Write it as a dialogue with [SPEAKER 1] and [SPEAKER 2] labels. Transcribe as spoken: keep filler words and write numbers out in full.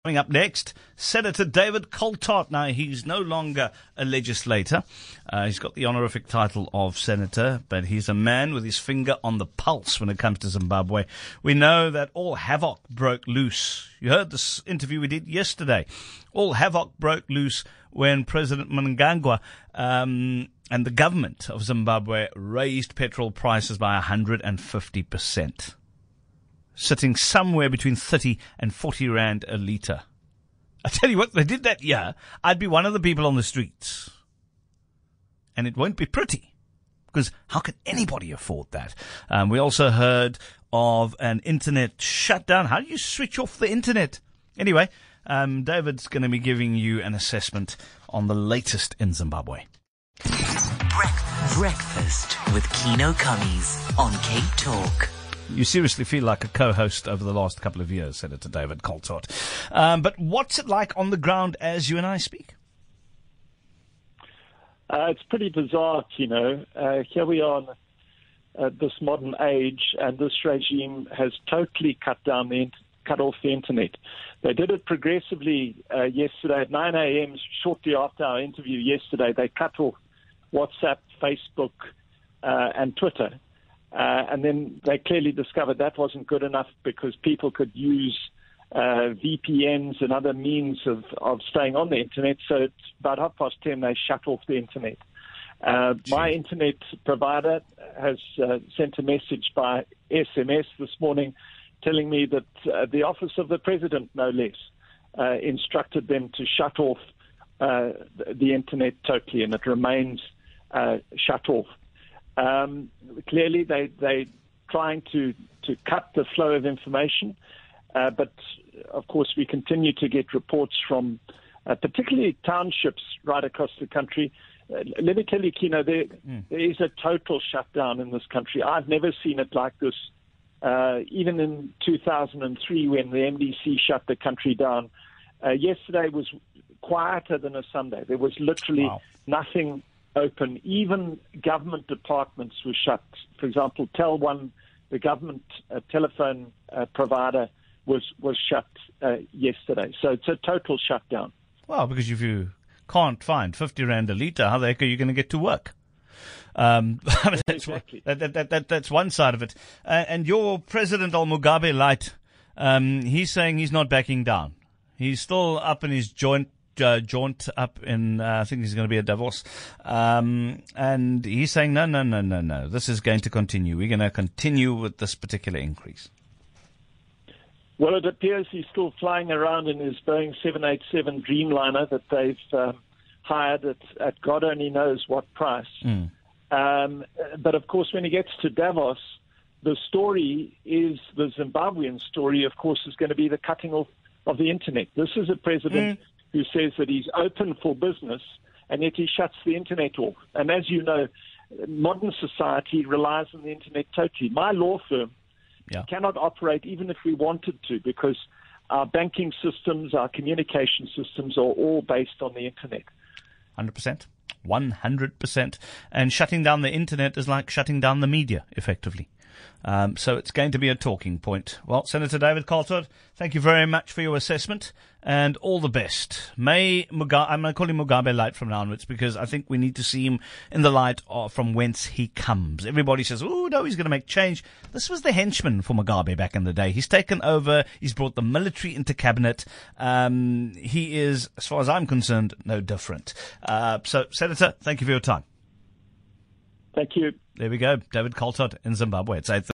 [SPEAKER 1] Coming up next, Senator David Coltart. Now, he's no longer a legislator. Uh, he's got the honorific title of senator, but he's a man with his finger on the pulse when it comes to Zimbabwe. We know that all havoc broke loose. You heard this interview we did yesterday. All havoc broke loose when President Mnangagwa um, and the government of Zimbabwe raised petrol prices by one hundred fifty percent. Sitting somewhere between thirty and forty rand a litre. I tell you what, they did that year, I'd be one of the people on the streets. And it won't be pretty, because how can anybody afford that? Um, we also heard of an internet shutdown. How do you switch off the internet? Anyway, um, David's going to be giving you an assessment on the latest in Zimbabwe.
[SPEAKER 2] Breakfast with Kino Cummies on Cape Talk.
[SPEAKER 1] You seriously feel like a co-host over the last couple of years, Senator David Coltart. Um, but what's it like on the ground as you and I speak?
[SPEAKER 3] Uh, it's pretty bizarre, you know. Uh, here we are in uh, this modern age, and this regime has totally cut down the in- cut off the internet. They did it progressively uh, yesterday at nine a.m. Shortly after our interview yesterday, they cut off WhatsApp, Facebook, uh, and Twitter. Uh, and then they clearly discovered that wasn't good enough because people could use uh, V P Ns and other means of, of staying on the internet. So at about half past ten, they shut off the internet. Uh, my internet provider has uh, sent a message by S M S this morning telling me that uh, the Office of the President, no less, uh, instructed them to shut off uh, the, the internet totally, and it remains uh, shut off. Um, clearly, they, they're trying to, to cut the flow of information, uh, but, of course, we continue to get reports from uh, particularly townships right across the country. Uh, let me tell you, Kino, there, mm. there is a total shutdown in this country. I've never seen it like this, uh, even in two thousand three when the M D C shut the country down. Uh, yesterday was quieter than a Sunday. There was literally wow. nothing open. Even government departments were shut. For example, Tel One, the government uh, telephone uh, provider, was was shut uh, yesterday. So it's a total shutdown.
[SPEAKER 1] Well, because if you can't find fifty rand a litre, how the heck are you going to get to work? Um, I mean, that's,
[SPEAKER 3] exactly.
[SPEAKER 1] that, that, that, that, that's one side of it. Uh, and your President Al Mugabe Light, um, he's saying he's not backing down. He's still up in his joint. Uh, jaunt up in, uh, I think he's going to be at Davos, um, and he's saying, no, no, no, no, no, this is going to continue. We're going to continue with this particular increase.
[SPEAKER 3] Well, it appears he's still flying around in his Boeing seven eighty-seven Dreamliner that they've um, hired at, at God only knows what price. Mm. Um, but, of course, when he gets to Davos, the story is, the Zimbabwean story, of course, is going to be the cutting off of the internet. This is a president... Mm. who says that he's open for business, and yet he shuts the internet off. And as you know, modern society relies on the internet totally. My law firm yeah. cannot operate even if we wanted to, because our banking systems, our communication systems are all based on the internet.
[SPEAKER 1] one hundred percent. one hundred percent. And shutting down the internet is like shutting down the media, effectively. Um, so it's going to be a talking point. Well, Senator David Coltart, thank you very much for your assessment and all the best. May Mugabe, I'm going to call him Mugabe Light from now onwards because I think we need to see him in the light of, from whence he comes. Everybody says, oh, no, he's going to make change. This was the henchman for Mugabe back in the day. He's taken over. He's brought the military into cabinet. Um, he is, as far as I'm concerned, no different. Uh, so, Senator, thank you for your time.
[SPEAKER 3] Thank you.
[SPEAKER 1] There we go. David Coltart in Zimbabwe. It's eight